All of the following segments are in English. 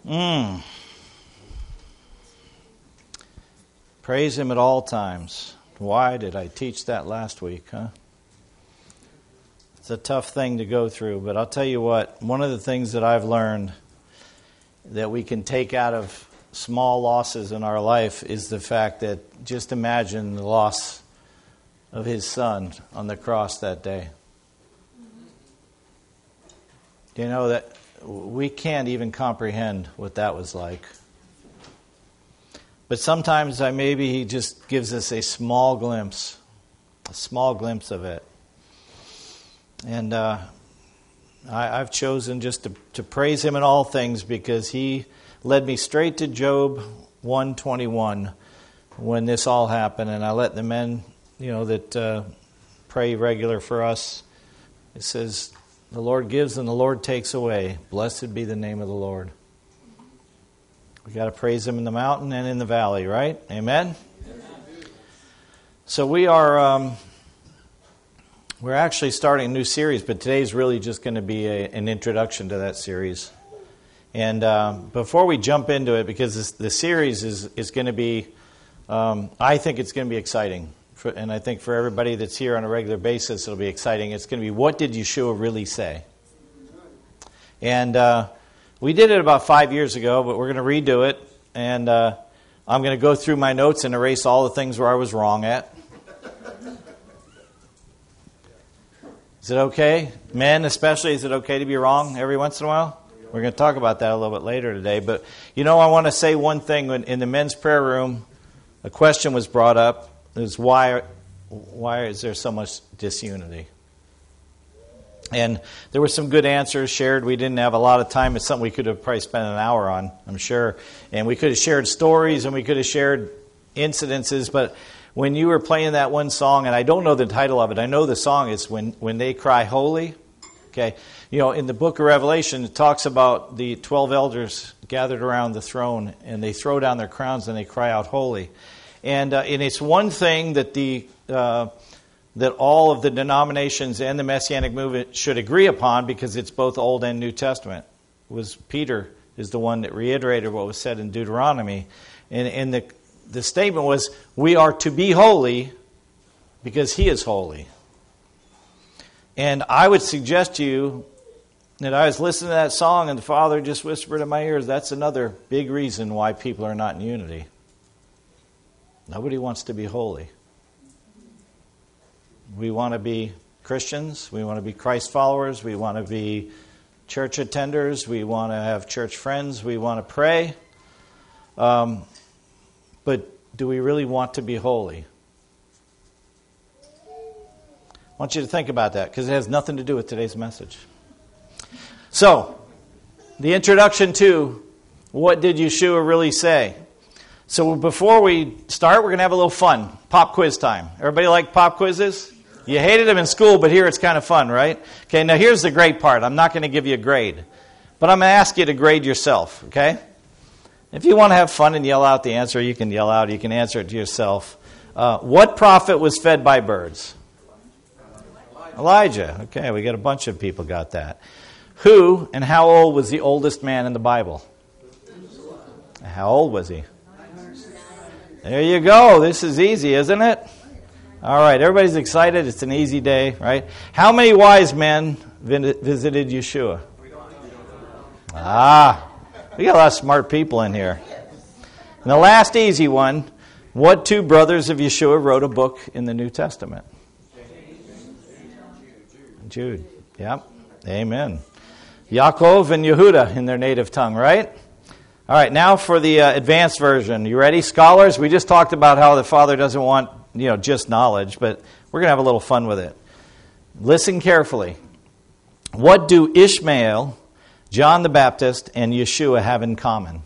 Praise Him at all times. Why did I teach that last week, huh? It's a tough thing to go through, but I'll tell you what, one of the things that I've learned that we can take out of small losses in our life is the fact that just imagine the loss of His Son on the cross that day. You know that we can't even comprehend what that was like. But sometimes maybe He just gives us a small glimpse of it. And I've chosen just to praise Him in all things because He led me straight to Job 1:21 when this all happened. And I let the men, that pray regular for us. It says, the Lord gives and the Lord takes away. Blessed be the name of the Lord. We got to praise Him in the mountain and in the valley, right? Amen? So we're actually starting a new series, but today's really just going to be an introduction to that series. And before we jump into it, because the series is going to be, I think it's going to be exciting. And I think for everybody that's here on a regular basis, it'll be exciting. It's going to be, what did Yeshua really say? And we did it about 5 years ago, but we're going to redo it. And I'm going to go through my notes and erase all the things where I was wrong at. Is it okay? Men especially, is it okay to be wrong every once in a while? We're going to talk about that a little bit later today. But, I want to say one thing. In the men's prayer room, a question was brought up. Is why is there so much disunity? And there were some good answers shared. We didn't have a lot of time. It's something we could have probably spent an hour on, I'm sure. And we could have shared stories and we could have shared incidences. But when you were playing that one song, and I don't know the title of it, I know the song is When They Cry Holy. Okay, in the book of Revelation, it talks about the 12 elders gathered around the throne, and they throw down their crowns and they cry out, holy. And it's one thing that that all of the denominations and the Messianic movement should agree upon, because it's both Old and New Testament. Peter is the one that reiterated what was said in Deuteronomy, and the statement was, we are to be holy because He is holy. And I would suggest to you that I was listening to that song and the Father just whispered in my ears, that's another big reason why people are not in unity. Nobody wants to be holy. We want to be Christians. We want to be Christ followers. We want to be church attenders. We want to have church friends. We want to pray. But do we really want to be holy? I want you to think about that, because it has nothing to do with today's message. So, the introduction to what did Yeshua really say? So before we start, we're going to have a little fun. Pop quiz time. Everybody like pop quizzes? You hated them in school, but here it's kind of fun, right? Okay, now here's the great part. I'm not going to give you a grade, but I'm going to ask you to grade yourself, okay? If you want to have fun and yell out the answer, you can yell out. You can answer it to yourself. What prophet was fed by birds? Elijah. Okay, we got a bunch of people got that. Who and how old was the oldest man in the Bible? How old was he? There you go. This is easy, isn't it? All right, everybody's excited. It's an easy day, right? How many wise men visited Yeshua? We got a lot of smart people in here. And the last easy one, what two brothers of Yeshua wrote a book in the New Testament? Jude. Yep. Amen. Yaakov and Yehuda in their native tongue, right? All right, now for the advanced version. You ready, scholars? We just talked about how the Father doesn't want, just knowledge, but we're going to have a little fun with it. Listen carefully. What do Ishmael, John the Baptist, and Yeshua have in common?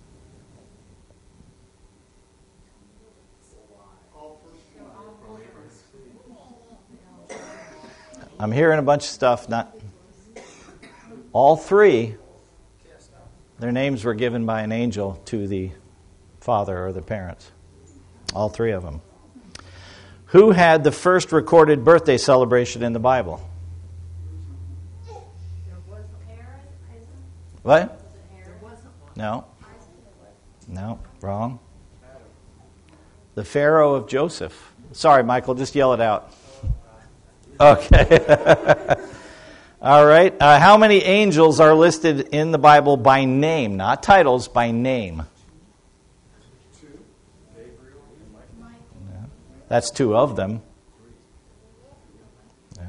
I'm hearing a bunch of stuff. Not all three. Their names were given by an angel to the father or the parents. All three of them. Who had the first recorded birthday celebration in the Bible? What? No. No, wrong. The Pharaoh of Joseph. Sorry, Michael, just yell it out. Okay. All right. How many angels are listed in the Bible by name? Not titles, by name. 2. Gabriel and Michael. Yeah. That's 2 of them. Yeah.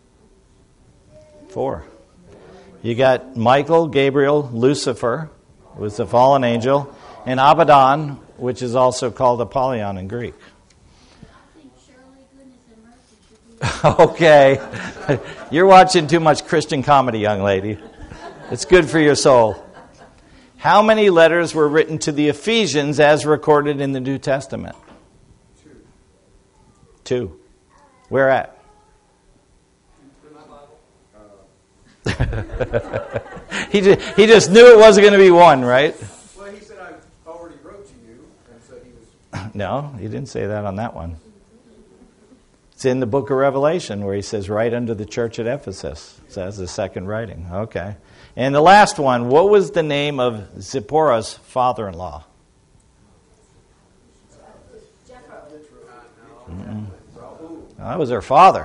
4. You got Michael, Gabriel, Lucifer, who was the fallen angel, and Abaddon, which is also called Apollyon in Greek. Okay. You're watching too much Christian comedy, young lady. It's good for your soul. How many letters were written to the Ephesians as recorded in the New Testament? 2. Where at? He just knew it wasn't going to be 1, right? Well, he said, I already wrote to you, and so he was... No, he didn't say that on that one. It's in the book of Revelation where he says, right under the church at Ephesus. It says the second writing. Okay. And the last one, what was the name of Zipporah's father-in-law? Mm-mm. That was her father.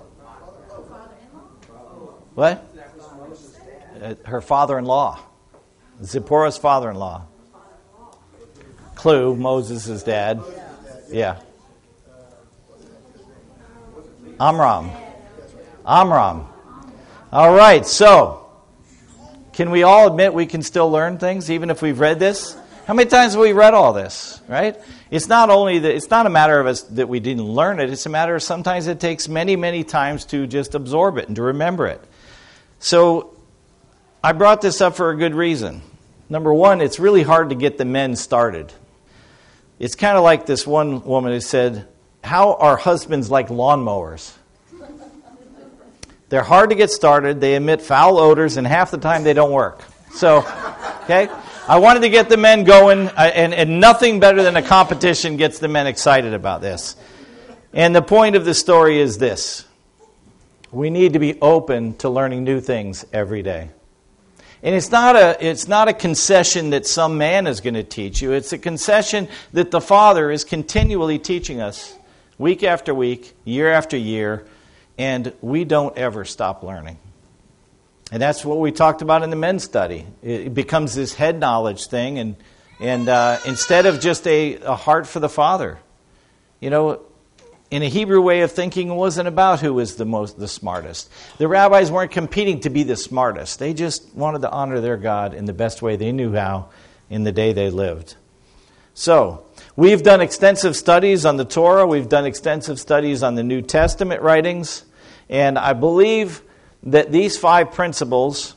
What? Her father-in-law. Zipporah's father-in-law. Clue, Moses' dad. Yeah. Amram. All right, so can we all admit we can still learn things even if we've read this? How many times have we read all this, right? It's not only that it's not a matter of us that we didn't learn it, it's a matter of sometimes it takes many, many times to just absorb it and to remember it. So I brought this up for a good reason. Number one, it's really hard to get the men started. It's kind of like this one woman who said, how are husbands like lawnmowers? They're hard to get started, they emit foul odors, and half the time they don't work. So, okay? I wanted to get the men going, and nothing better than a competition gets the men excited about this. And the point of the story is this. We need to be open to learning new things every day. And it's not a concession that some man is going to teach you. It's a concession that the Father is continually teaching us week after week, year after year, and we don't ever stop learning. And that's what we talked about in the men's study. It becomes this head knowledge thing, and instead of just a heart for the Father. You know, in a Hebrew way of thinking, it wasn't about who was the smartest. The rabbis weren't competing to be the smartest. They just wanted to honor their God in the best way they knew how in the day they lived. So, we've done extensive studies on the Torah. We've done extensive studies on the New Testament writings. And I believe that these 5 principles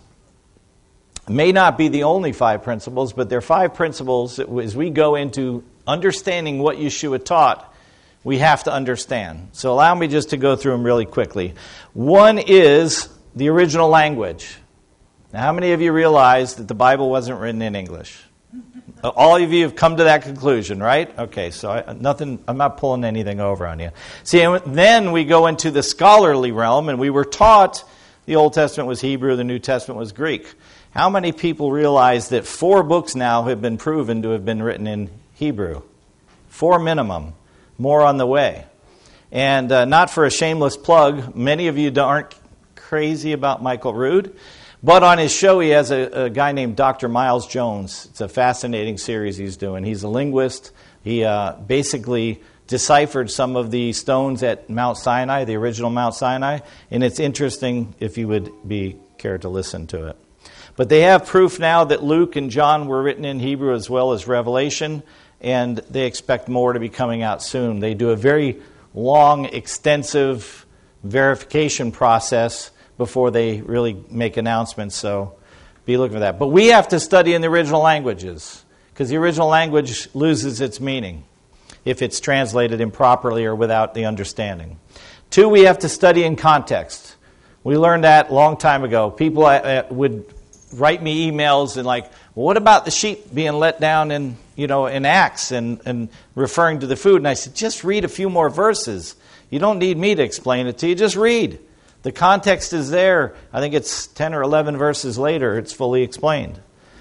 may not be the only 5 principles, but they're 5 principles that as we go into understanding what Yeshua taught, we have to understand. So allow me just to go through them really quickly. One is the original language. Now, how many of you realize that the Bible wasn't written in English? All of you have come to that conclusion, right? Okay, so I'm not pulling anything over on you. See, and then we go into the scholarly realm, and we were taught the Old Testament was Hebrew, the New Testament was Greek. How many people realize that 4 books now have been proven to have been written in Hebrew? 4 minimum. More on the way. And not for a shameless plug, many of you aren't crazy about Michael Rood, but on his show he has a guy named Dr. Miles Jones. It's a fascinating series he's doing. He's a linguist. He basically deciphered some of the stones at Mount Sinai, the original Mount Sinai, and it's interesting if you would care to listen to it. But they have proof now that Luke and John were written in Hebrew as well as Revelation, and they expect more to be coming out soon. They do a very long, extensive verification process before they really make announcements, so be looking for that. But we have to study in the original languages, because the original language loses its meaning if it's translated improperly or without the understanding. 2, we have to study in context. We learned that a long time ago. People would write me emails and like, well, what about the sheep being let down in Acts and referring to the food? And I said, just read a few more verses. You don't need me to explain it to you. Just read. The context is there. I think it's 10 or 11 verses later. It's fully explained.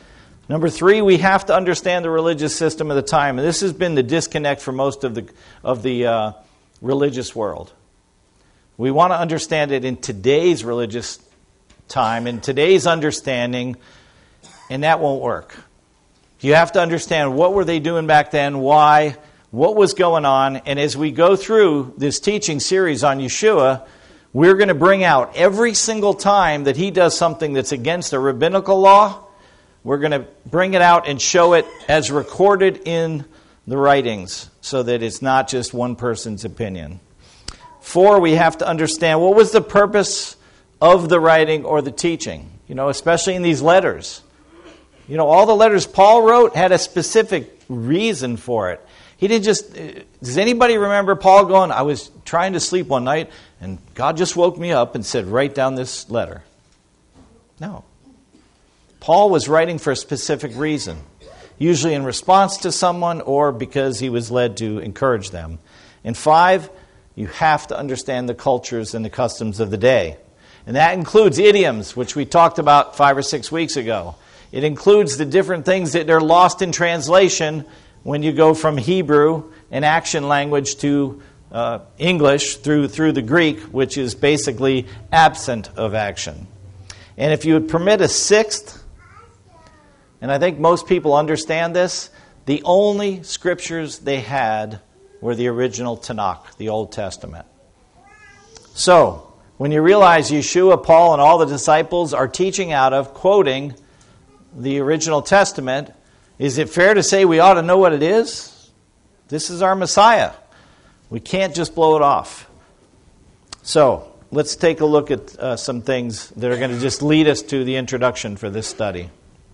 Number 3, we have to understand the religious system of the time. And this has been the disconnect for most of the religious world. We want to understand it in today's religious time, in today's understanding, and that won't work. You have to understand what were they doing back then, why, what was going on. And as we go through this teaching series on Yeshua, we're going to bring out every single time that he does something that's against a rabbinical law. We're going to bring it out and show it as recorded in the writings so that it's not just one person's opinion. 4, we have to understand what was the purpose of the writing or the teaching, especially in these letters. All the letters Paul wrote had a specific reason for it. He didn't just... Does anybody remember Paul going, I was trying to sleep one night and God just woke me up and said, write down this letter? No. Paul was writing for a specific reason, usually in response to someone or because he was led to encourage them. And 5, you have to understand the cultures and the customs of the day. And that includes idioms, which we talked about 5 or 6 weeks ago. It includes the different things that are lost in translation when you go from Hebrew, an action language, to English through the Greek, which is basically absent of action. And if you would permit a 6th, and I think most people understand this, the only scriptures they had were the original Tanakh, the Old Testament. So, when you realize Yeshua, Paul, and all the disciples are teaching out of, quoting the original Testament, is it fair to say we ought to know what it is? This is our Messiah. We can't just blow it off. So, let's take a look at some things that are going to just lead us to the introduction for this study.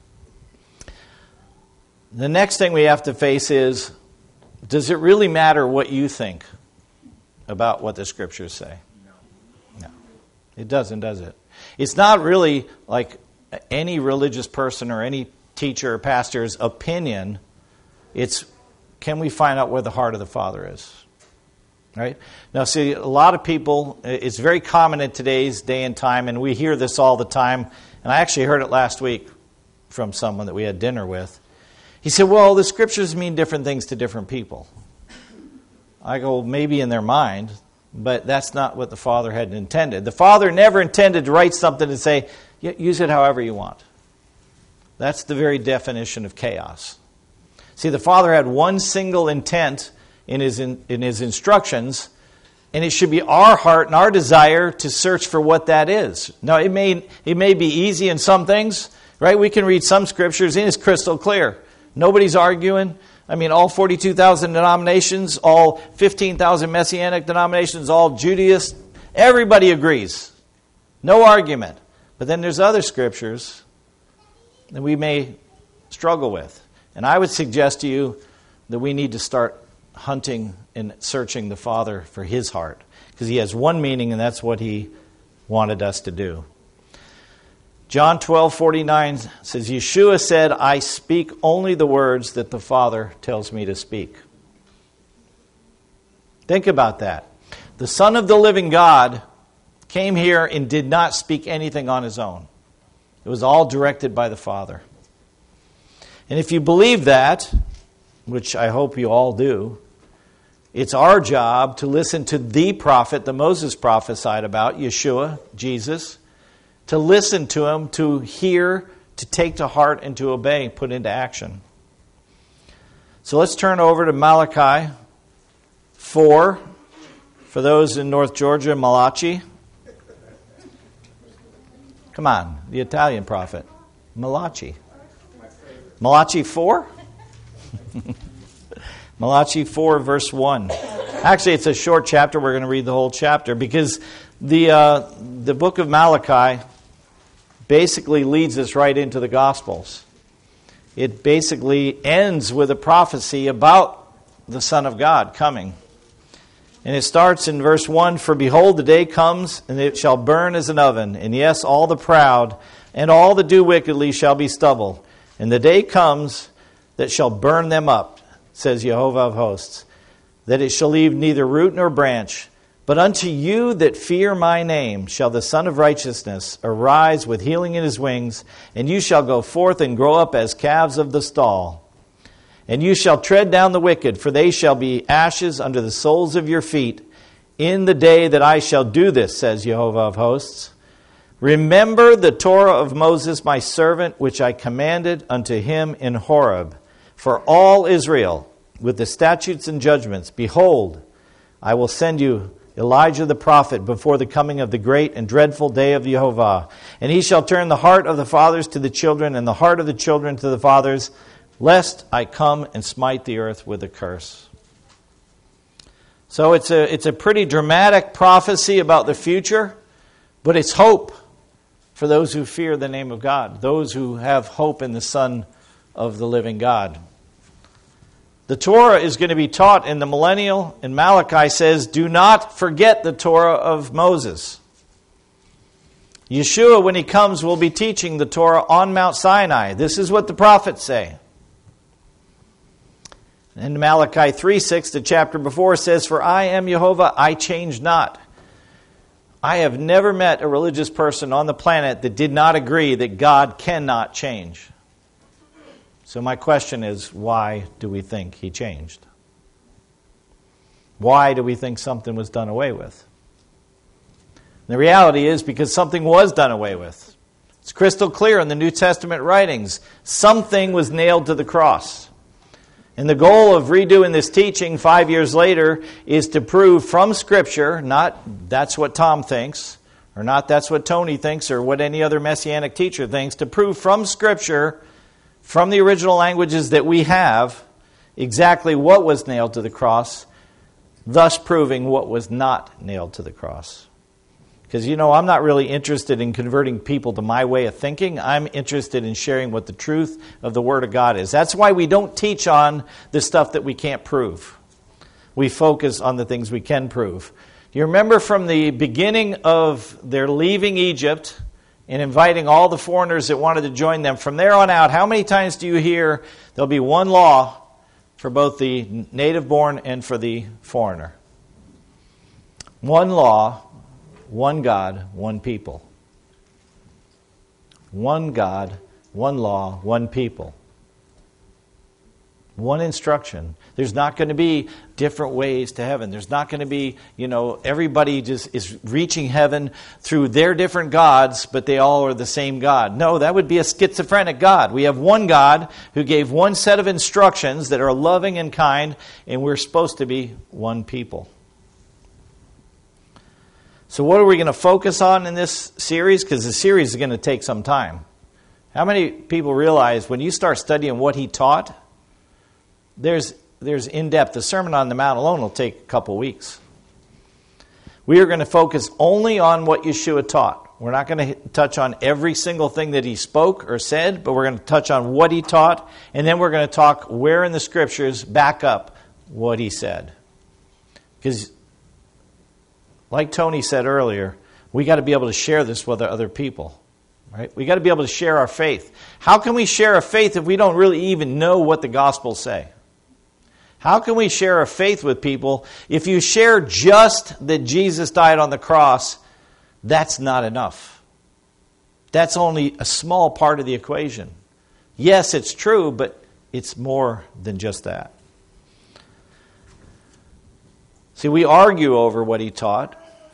The next thing we have to face is, does it really matter what you think about what the Scriptures say? No. It doesn't, does it? It's not really like any religious person or any teacher or pastor's opinion. It's, can we find out where the heart of the Father is? Right? Now, see, a lot of people, it's very common in today's day and time, and we hear this all the time, and I actually heard it last week from someone that we had dinner with. He said, well, the Scriptures mean different things to different people. I go, maybe in their mind, but that's not what the Father had intended. The Father never intended to write something and say, use it however you want. That's the very definition of chaos. See, the Father had one single intent in his instructions, and it should be our heart and our desire to search for what that is. Now, it may be easy in some things, right? We can read some Scriptures and it's crystal clear. Nobody's arguing. I mean, all 42,000 denominations, all 15,000 Messianic denominations, all Judaists, everybody agrees. No argument. But then there's other Scriptures that we may struggle with. And I would suggest to you that we need to start hunting and searching the Father for His heart. Because He has one meaning, and that's what He wanted us to do. John 12:49 says, Yeshua said, I speak only the words that the Father tells me to speak. Think about that. The Son of the living God came here and did not speak anything on His own. It was all directed by the Father. And if you believe that, which I hope you all do, it's our job to listen to the prophet that Moses prophesied about, Yeshua, Jesus, to listen to Him, to hear, to take to heart, and to obey, put into action. So let's turn over to Malachi 4. For those in North Georgia, Malachi. Come on, the Italian prophet. Malachi. Malachi 4? Malachi 4, verse 1. Actually, it's a short chapter. We're going to read the whole chapter because the book of Malachi basically leads us right into the Gospels. It basically ends with a prophecy about the Son of God coming. And it starts in verse 1, For behold, the day comes, and it shall burn as an oven. And yes, all the proud and all that do wickedly shall be stubble. And the day comes that shall burn them up, says Jehovah of hosts, that it shall leave neither root nor branch. But unto you that fear my name shall the Son of Righteousness arise with healing in his wings, and you shall go forth and grow up as calves of the stall. And you shall tread down the wicked, for they shall be ashes under the soles of your feet, in the day that I shall do this, says Jehovah of hosts. Remember the Torah of Moses my servant, which I commanded unto him in Horeb, for all Israel, with the statutes and judgments. Behold, I will send you Elijah the prophet before the coming of the great and dreadful day of Jehovah. And he shall turn the heart of the fathers to the children, and the heart of the children to the fathers, lest I come and smite the earth with a curse. So it's a pretty dramatic prophecy about the future, but it's hope for those who fear the name of God, those who have hope in the Son of the living God. The Torah is going to be taught in the millennial, and Malachi says, do not forget the Torah of Moses. Yeshua, when he comes, will be teaching the Torah on Mount Sinai. This is what the prophets say. And Malachi 3:6, the chapter before, says, for I am Jehovah, I change not. I have never met a religious person on the planet that did not agree that God cannot change. So my question is, why do we think he changed? Why do we think something was done away with? The reality is because something was done away with. It's crystal clear in the New Testament writings. Something was nailed to the cross. And the goal of redoing this teaching 5 years later is to prove from Scripture, not that's what Tom thinks, or not that's what Tony thinks, or what any other Messianic teacher thinks, to prove from Scripture, from the original languages that we have, exactly what was nailed to the cross, thus proving what was not nailed to the cross. Because, I'm not really interested in converting people to my way of thinking. I'm interested in sharing what the truth of the Word of God is. That's why we don't teach on the stuff that we can't prove. We focus on the things we can prove. You remember from the beginning of their leaving Egypt and inviting all the foreigners that wanted to join them, from there on out, how many times do you hear there'll be one law for both the native-born and for the foreigner? One law, one God, one people. One God, one law, one people. One instruction. There's not going to be different ways to heaven. There's not going to be, everybody just is reaching heaven through their different gods, but they all are the same God. No, that would be a schizophrenic God. We have one God who gave one set of instructions that are loving and kind, and we're supposed to be one people. So what are we going to focus on in this series? Because the series is going to take some time. How many people realize when you start studying what he taught, there's in-depth. The Sermon on the Mount alone will take a couple weeks. We are going to focus only on what Yeshua taught. We're not going to touch on every single thing that he spoke or said, but we're going to touch on what he taught, and then we're going to talk where in the Scriptures back up what he said. Because, like Tony said earlier, we got to be able to share this with other people. Right? We got to be able to share our faith. How can we share a faith if we don't really even know what the Gospels say? How can we share a faith with people if you share just that Jesus died on the cross? That's not enough. That's only a small part of the equation. Yes, it's true, but it's more than just that. See, we argue over what he taught.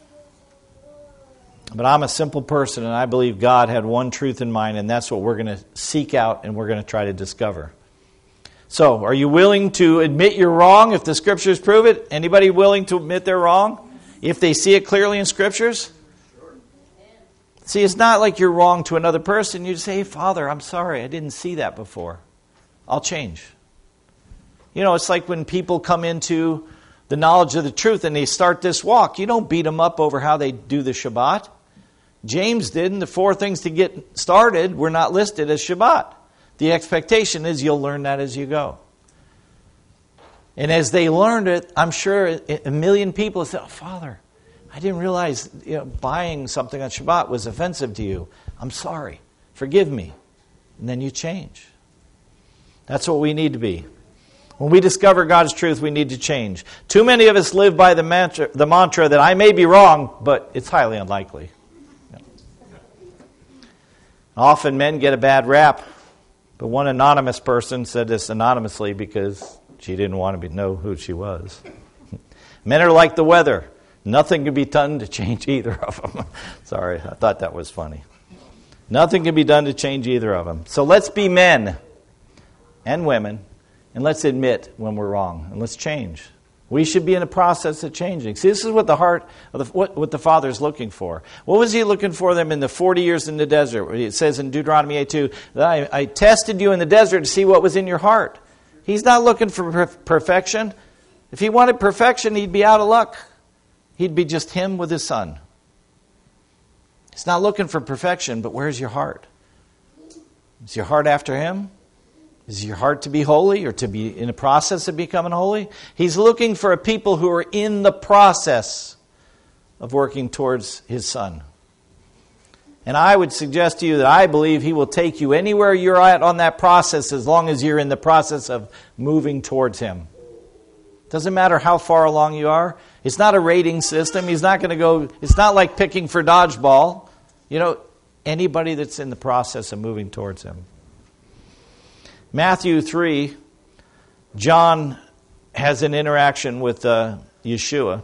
But I'm a simple person, and I believe God had one truth in mind, and that's what we're going to seek out and we're going to try to discover. So, are you willing to admit you're wrong if the Scriptures prove it? Anybody willing to admit they're wrong if they see it clearly in Scriptures? See, it's not like you're wrong to another person. You just say, hey, Father, I'm sorry, I didn't see that before. I'll change. It's like when people come into the knowledge of the truth and they start this walk. You don't beat them up over how they do the Shabbat. James did, and the 4 things to get started were not listed as Shabbat. The expectation is you'll learn that as you go. And as they learned it, I'm sure a million people said, oh, Father, I didn't realize buying something on Shabbat was offensive to you. I'm sorry. Forgive me. And then you change. That's what we need to be. When we discover God's truth, we need to change. Too many of us live by the mantra that I may be wrong, but it's highly unlikely. Often men get a bad rap, but one anonymous person said this anonymously because she didn't want to know who she was. Men are like the weather. Nothing can be done to change either of them. Sorry, I thought that was funny. Nothing can be done to change either of them. So let's be men and women, and let's admit when we're wrong, and let's change. We should be in a process of changing. See, this is what the heart of what the Father is looking for. What was He looking for them in the 40 years in the desert? It says in Deuteronomy 8:2, that I tested you in the desert to see what was in your heart. He's not looking for perfection. If He wanted perfection, He'd be out of luck. He'd be just Him with His Son. He's not looking for perfection, but where's your heart? Is your heart after Him? Is your heart to be holy or to be in a process of becoming holy? He's looking for a people who are in the process of working towards His Son. And I would suggest to you that I believe He will take you anywhere you're at on that process as long as you're in the process of moving towards Him. Doesn't matter how far along you are. It's not a rating system. He's not going to go, it's not like picking for dodgeball. You know, anybody that's in the process of moving towards Him. Matthew 3, John has an interaction with Yeshua.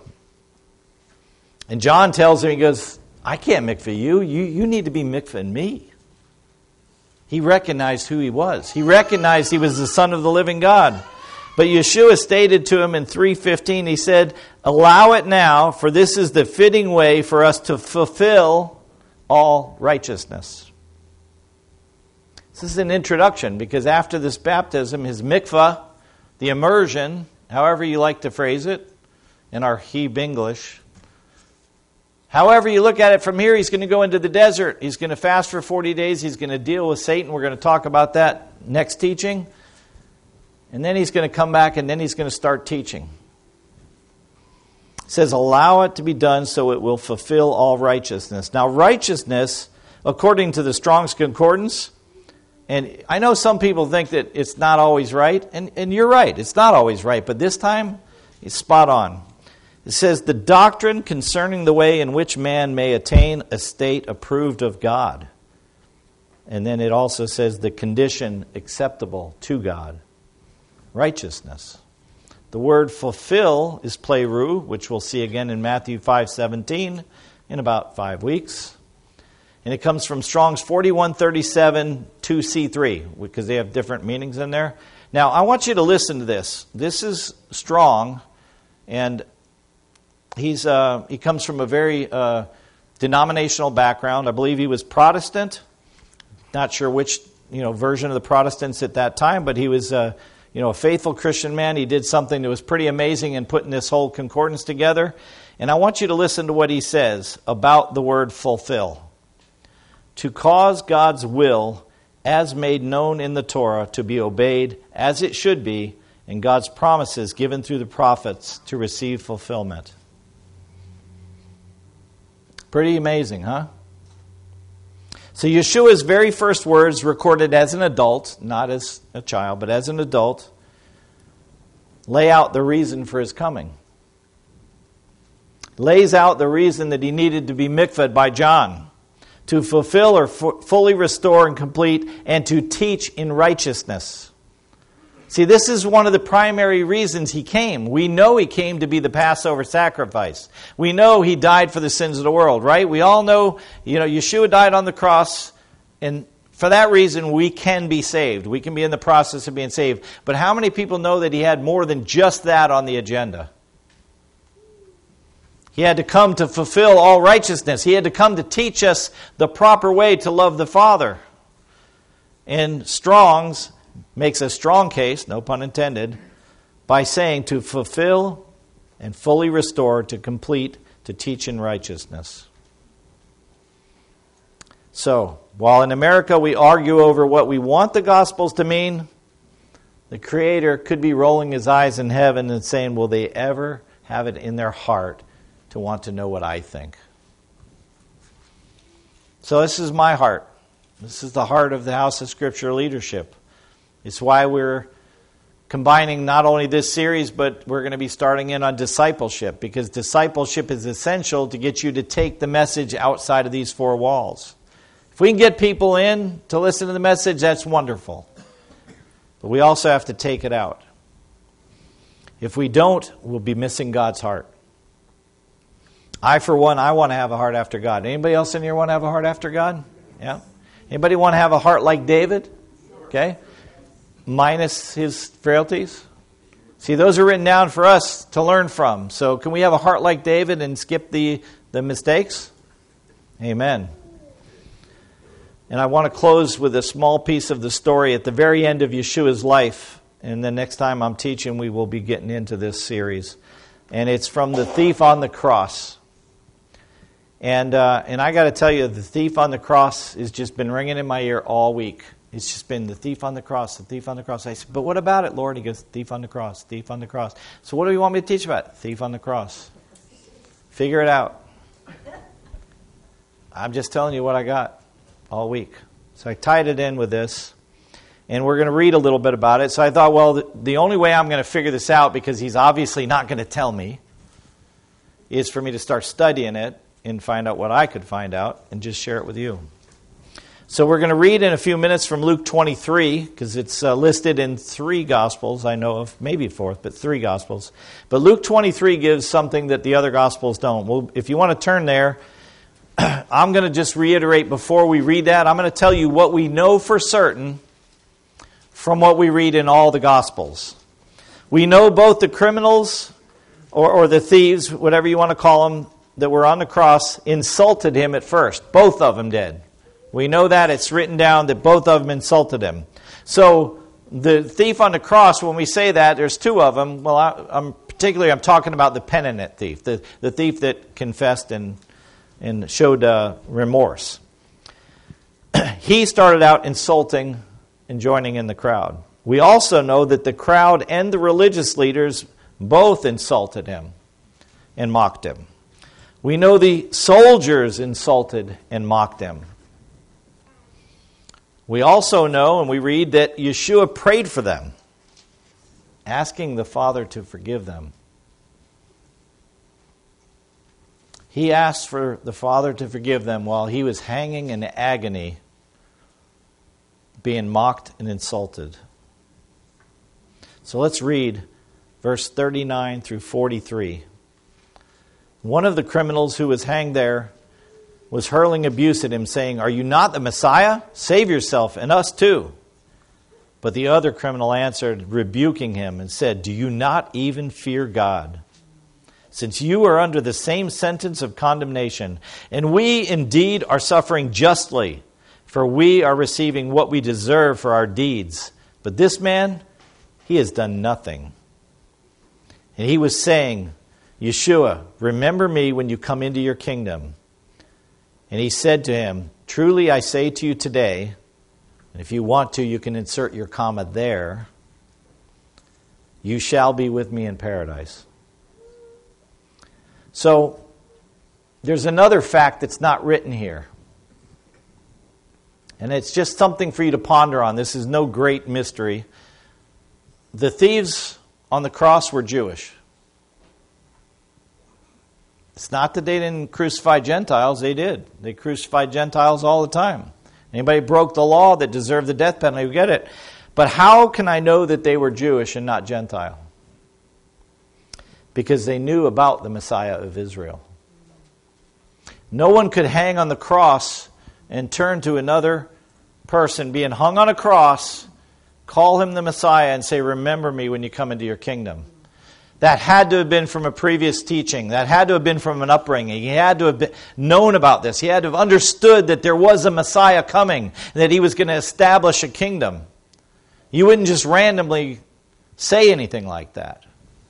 And John tells him, he goes, I can't mikvah you. You need to be mikvahing me. He recognized who he was. He recognized he was the Son of the living God. But Yeshua stated to him in 3:15, he said, allow it now, for this is the fitting way for us to fulfill all righteousness. This is an introduction, because after this baptism, his mikvah, the immersion, however you like to phrase it, in our Hebrew English, however you look at it from here, he's going to go into the desert. He's going to fast for 40 days. He's going to deal with Satan. We're going to talk about that next teaching. And then he's going to come back and then he's going to start teaching. It says, allow it to be done so it will fulfill all righteousness. Now, righteousness, according to the Strong's Concordance, and I know some people think that it's not always right, and you're right, it's not always right, but this time it's spot on. It says, the doctrine concerning the way in which man may attain a state approved of God. And then it also says the condition acceptable to God. Righteousness. The word fulfill is pleiru, which we'll see again in Matthew 5:17 in about 5 weeks. And it comes from Strong's 4137 2C3, because they have different meanings in there. Now, I want you to listen to this. This is Strong, and he comes from a very denominational background. I believe he was Protestant. Not sure which version of the Protestants at that time, but he was a faithful Christian man. He did something that was pretty amazing in putting this whole concordance together. And I want you to listen to what he says about the word fulfill. To cause God's will, as made known in the Torah, to be obeyed as it should be, and God's promises given through the prophets to receive fulfillment. Pretty amazing, huh? So Yeshua's very first words, recorded as an adult, not as a child, but as an adult, lay out the reason for his coming. Lays out the reason that he needed to be mikvahed by John, to fulfill or fully restore and complete, and to teach in righteousness. See, this is one of the primary reasons he came. We know he came to be the Passover sacrifice. We know he died for the sins of the world, right? We all know, Yeshua died on the cross, and for that reason we can be saved. We can be in the process of being saved. But how many people know that he had more than just that on the agenda? He had to come to fulfill all righteousness. He had to come to teach us the proper way to love the Father. And Strong's makes a strong case, no pun intended, by saying to fulfill and fully restore, to complete, to teach in righteousness. So, while in America we argue over what we want the Gospels to mean, the Creator could be rolling his eyes in heaven and saying, will they ever have it in their heart to want to know what I think? So this is my heart. This is the heart of the House of Scripture Leadership. It's why we're combining not only this series, but we're going to be starting in on discipleship, because discipleship is essential to get you to take the message outside of these four walls. If we can get people in to listen to the message, that's wonderful. But we also have to take it out. If we don't, we'll be missing God's heart. I, for one, I want to have a heart after God. Anybody else in here want to have a heart after God? Yeah? Anybody want to have a heart like David? Okay? Minus his frailties? See, those are written down for us to learn from. So can we have a heart like David and skip the mistakes? Amen. And I want to close with a small piece of the story at the very end of Yeshua's life. And the next time I'm teaching, we will be getting into this series. And it's from the thief on the cross. And I got to tell you, the thief on the cross has just been ringing in my ear all week. It's just been the thief on the cross, the thief on the cross. I said, but what about it, Lord? He goes, thief on the cross, thief on the cross. So what do you want me to teach about? Thief on the cross. Figure it out. I'm just telling you what I got all week. So I tied it in with this. And we're going to read a little bit about it. So I thought, well, the only way I'm going to figure this out, because he's obviously not going to tell me, is for me to start studying it and find out what I could find out and just share it with you. So we're going to read in a few minutes from Luke 23, because it's listed in 3 Gospels, I know of, maybe 4th, but 3 Gospels. But Luke 23 gives something that the other Gospels don't. Well, if you want to turn there, I'm going to just reiterate before we read that, I'm going to tell you what we know for certain from what we read in all the Gospels. We know both the criminals, or the thieves, whatever you want to call them, that were on the cross, insulted him at first. Both of them did. We know that. It's written down that both of them insulted him. So the thief on the cross, when we say that, there's 2 of them. Well, I'm talking about the penitent thief, the thief that confessed and showed remorse. He started out insulting and joining in the crowd. We also know that the crowd and the religious leaders both insulted him and mocked him. We know the soldiers insulted and mocked him. We also know, and we read, that Yeshua prayed for them, asking the Father to forgive them. He asked for the Father to forgive them while he was hanging in agony, being mocked and insulted. So let's read verse 39 through 43. One of the criminals who was hanged there was hurling abuse at him, saying, "Are you not the Messiah? Save yourself and us too." But the other criminal answered, rebuking him, and said, "Do you not even fear God, since you are under the same sentence of condemnation? And we indeed are suffering justly, for we are receiving what we deserve for our deeds. But this man, he has done nothing." And he was saying, "Yeshua, remember me when you come into your kingdom." And he said to him, "Truly I say to you today," and if you want to, you can insert your comma there, "you shall be with me in paradise." So, there's another fact that's not written here. And it's just something for you to ponder on. This is no great mystery. The thieves on the cross were Jewish. It's not that they didn't crucify Gentiles. They did. They crucified Gentiles all the time. Anybody broke the law that deserved the death penalty, we get it. But how can I know that they were Jewish and not Gentile? Because they knew about the Messiah of Israel. No one could hang on the cross and turn to another person being hung on a cross, call him the Messiah, and say, "Remember me when you come into your kingdom." That had to have been from a previous teaching. That had to have been from an upbringing. He had to have known about this. He had to have understood that there was a Messiah coming, that he was going to establish a kingdom. You wouldn't just randomly say anything like that.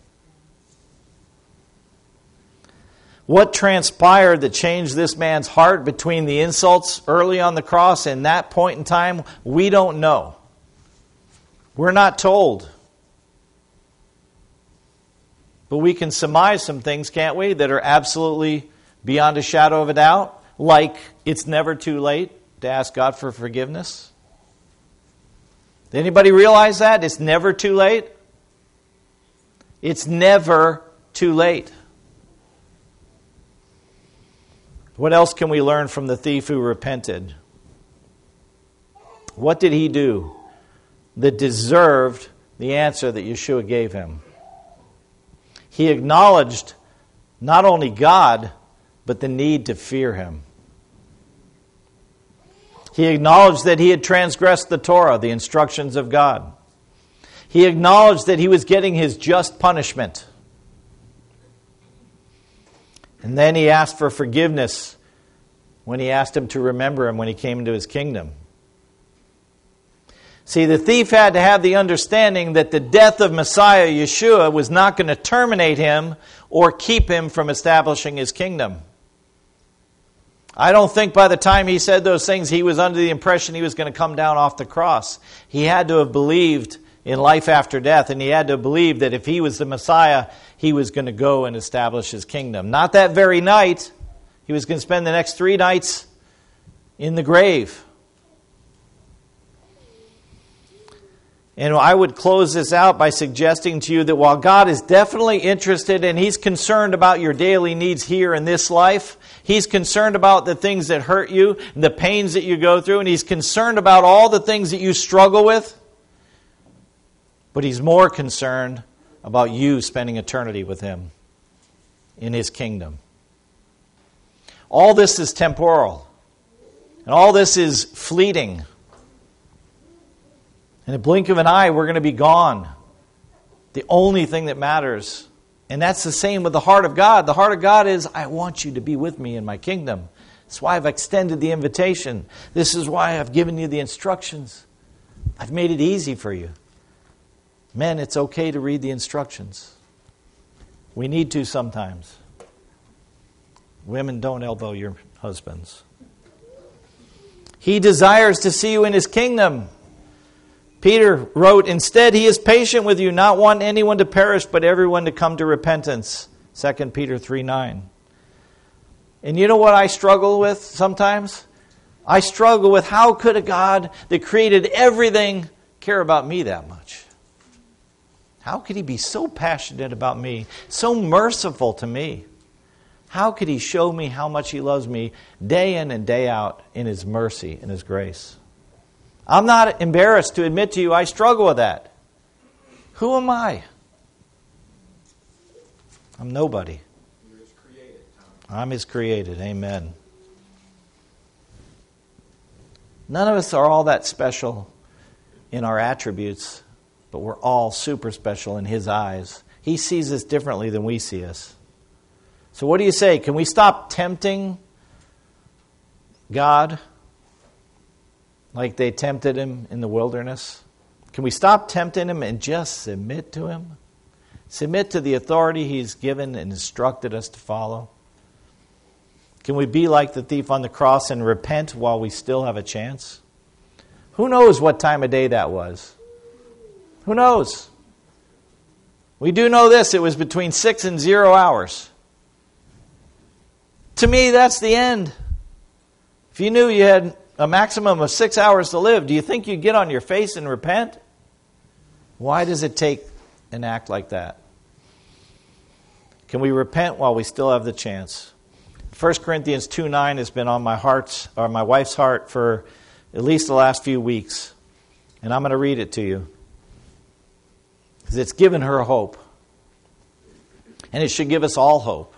What transpired that changed this man's heart between the insults early on the cross and that point in time, we don't know. We're not told. But we can surmise some things, can't we, that are absolutely beyond a shadow of a doubt, like it's never too late to ask God for forgiveness. Did anybody realize that? It's never too late. It's never too late. What else can we learn from the thief who repented? What did he do that deserved the answer that Yeshua gave him? He acknowledged not only God, but the need to fear Him. He acknowledged that he had transgressed the Torah, the instructions of God. He acknowledged that he was getting his just punishment. And then he asked for forgiveness when he asked him to remember him when he came into his kingdom. See, the thief had to have the understanding that the death of Messiah Yeshua was not going to terminate him or keep him from establishing his kingdom. I don't think by the time he said those things, he was under the impression he was going to come down off the cross. He had to have believed in life after death, and he had to believe that if he was the Messiah, he was going to go and establish his kingdom. Not that very night. He was going to spend the next 3 nights in the grave. And I would close this out by suggesting to you that while God is definitely interested and He's concerned about your daily needs here in this life, He's concerned about the things that hurt you, and the pains that you go through, and He's concerned about all the things that you struggle with, but He's more concerned about you spending eternity with Him in His kingdom. All this is temporal, and all this is fleeting. In a blink of an eye, we're going to be gone. The only thing that matters. And that's the same with the heart of God. The heart of God is, I want you to be with me in my kingdom. That's why I've extended the invitation. This is why I've given you the instructions. I've made it easy for you. Men, it's okay to read the instructions. We need to sometimes. Women, don't elbow your husbands. He desires to see you in His kingdom. Peter wrote, instead he is patient with you, not wanting anyone to perish, but everyone to come to repentance. 2 Peter 3:9. And you know what I struggle with sometimes? I struggle with how could a God that created everything care about me that much? How could He be so passionate about me, so merciful to me? How could He show me how much He loves me day in and day out in His mercy and His grace? I'm not embarrassed to admit to you I struggle with that. Who am I? I'm nobody. You're His created, Tom. I'm His created. Amen. None of us are all that special in our attributes, but we're all super special in His eyes. He sees us differently than we see us. So what do you say? Can we stop tempting God like they tempted Him in the wilderness? Can we stop tempting Him and just submit to Him? Submit to the authority He's given and instructed us to follow? Can we be like the thief on the cross and repent while we still have a chance? Who knows what time of day that was? Who knows? We do know this. It was between 6 and 0 hours. To me, that's the end. If you knew you had a maximum of 6 hours to live, do you think you'd get on your face and repent? Why does it take an act like that? Can we repent while we still have the chance? 1 Corinthians 2:9 has been on my wife's heart for at least the last few weeks. And I'm going to read it to you. Because it's given her hope. And it should give us all hope.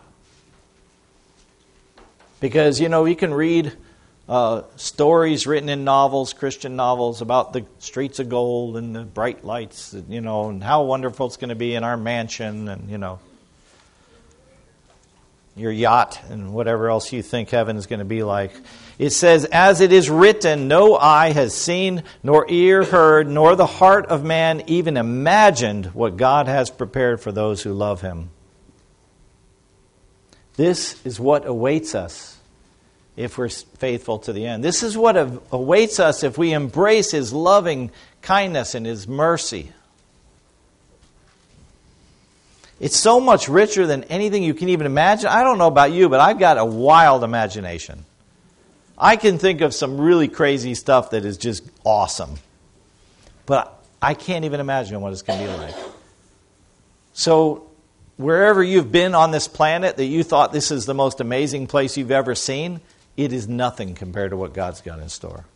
Because, you know, you can read stories written in novels, Christian novels, about the streets of gold and the bright lights, you know, and how wonderful it's going to be in our mansion and, you know, your yacht and whatever else you think heaven is going to be like. It says, as it is written, no eye has seen, nor ear heard, nor the heart of man even imagined what God has prepared for those who love Him. This is what awaits us if we're faithful to the end. This is what awaits us if we embrace His loving kindness and His mercy. It's so much richer than anything you can even imagine. I don't know about you, but I've got a wild imagination. I can think of some really crazy stuff that is just awesome. But I can't even imagine what it's going to be like. So wherever you've been on this planet that you thought this is the most amazing place you've ever seen, it is nothing compared to what God's got in store.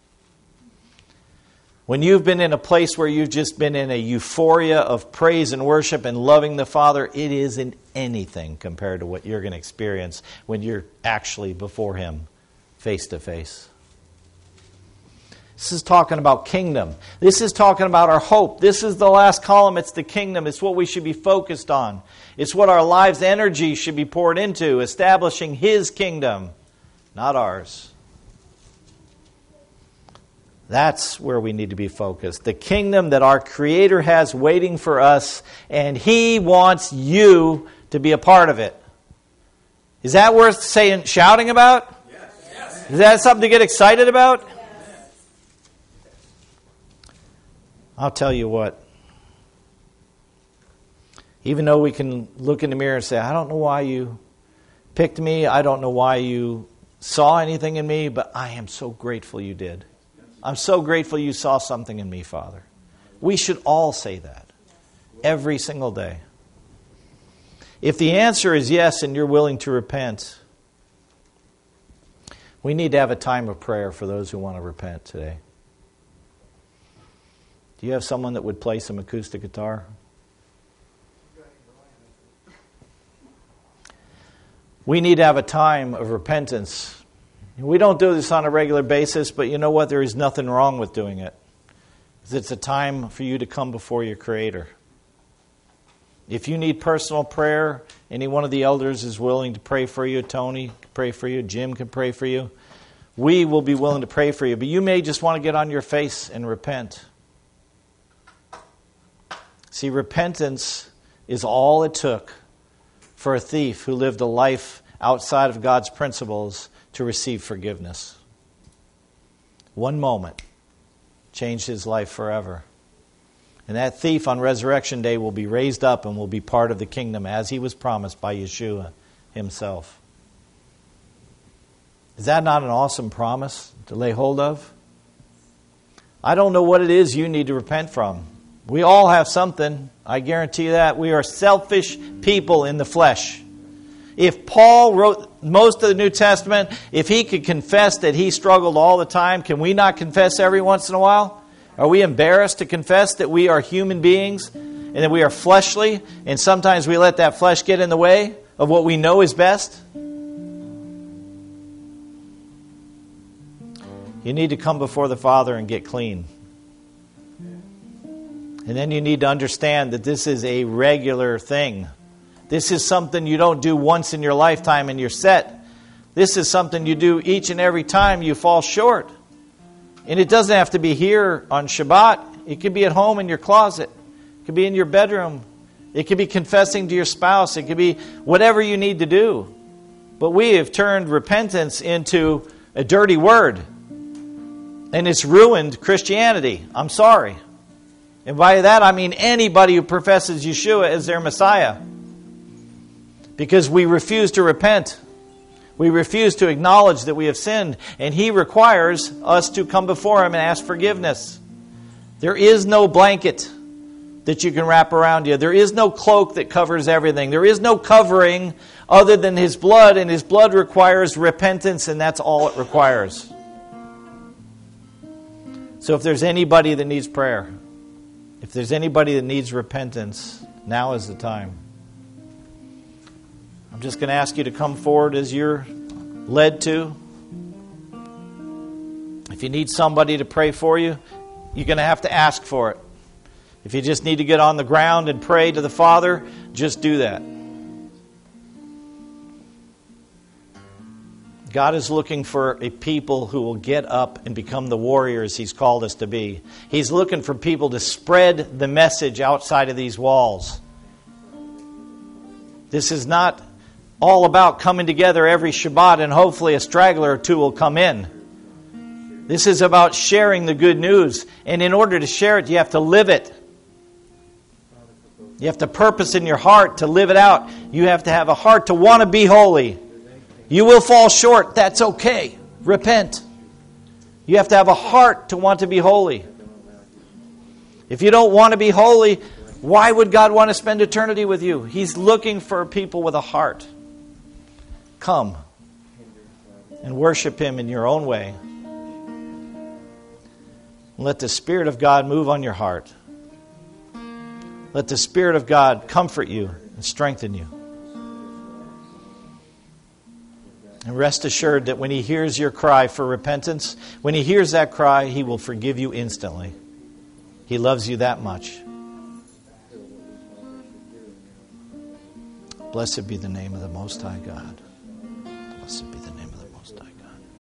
When you've been in a place where you've just been in a euphoria of praise and worship and loving the Father, it isn't anything compared to what you're going to experience when you're actually before Him face to face. This is talking about kingdom. This is talking about our hope. This is the last column. It's the kingdom. It's what we should be focused on. It's what our lives' energy should be poured into, establishing His kingdom, not ours. That's where we need to be focused. The kingdom that our Creator has waiting for us, and He wants you to be a part of it. Is that worth shouting about? Yes. Is that something to get excited about? Yes. I'll tell you what. Even though we can look in the mirror and say, I don't know why you picked me, I don't know why you saw anything in me, but I am so grateful you did. I'm so grateful you saw something in me, Father. We should all say that every single day. If the answer is yes and you're willing to repent, we need to have a time of prayer for those who want to repent today. Do you have someone that would play some acoustic guitar? We need to have a time of repentance. We don't do this on a regular basis, but you know what? There is nothing wrong with doing it. It's a time for you to come before your Creator. If you need personal prayer, any one of the elders is willing to pray for you. Tony can pray for you. Jim can pray for you. We will be willing to pray for you. But you may just want to get on your face and repent. See, repentance is all it took for a thief who lived a life outside of God's principles to receive forgiveness. One moment changed his life forever. And that thief on Resurrection Day will be raised up and will be part of the kingdom as he was promised by Yeshua himself. Is that not an awesome promise to lay hold of? I don't know what it is you need to repent from. We all have something. I guarantee that. We are selfish people in the flesh. If Paul wrote most of the New Testament, if he could confess that he struggled all the time, can we not confess every once in a while? Are we embarrassed to confess that we are human beings and that we are fleshly, and sometimes we let that flesh get in the way of what we know is best? You need to come before the Father and get clean. And then you need to understand that this is a regular thing. This is something you don't do once in your lifetime and you're set. This is something you do each and every time you fall short. And it doesn't have to be here on Shabbat. It could be at home in your closet. It could be in your bedroom. It could be confessing to your spouse. It could be whatever you need to do. But we have turned repentance into a dirty word. And it's ruined Christianity. I'm sorry. And by that I mean anybody who professes Yeshua as their Messiah. Because we refuse to repent. We refuse to acknowledge that we have sinned. And He requires us to come before Him and ask forgiveness. There is no blanket that you can wrap around you. There is no cloak that covers everything. There is no covering other than His blood. And His blood requires repentance, and that's all it requires. So if there's anybody that needs prayer, if there's anybody that needs repentance, now is the time. I'm just going to ask you to come forward as you're led to. If you need somebody to pray for you, you're going to have to ask for it. If you just need to get on the ground and pray to the Father, just do that. God is looking for a people who will get up and become the warriors He's called us to be. He's looking for people to spread the message outside of these walls. This is not all about coming together every Shabbat and hopefully a straggler or two will come in. This is about sharing the good news. And in order to share it, you have to live it. You have to purpose in your heart to live it out. You have to have a heart to want to be holy. You will fall short. That's okay. Repent. You have to have a heart to want to be holy. If you don't want to be holy, Why would God want to spend eternity with you? He's looking for people with a heart. Come and worship Him in your own way. Let the Spirit of God move on your heart. Let the Spirit of God comfort you and strengthen you. And rest assured that when He hears your cry for repentance, when He hears that cry, He will forgive you instantly. He loves you that much. Blessed be the name of the Most High God. Blessed be the name of the Most High God.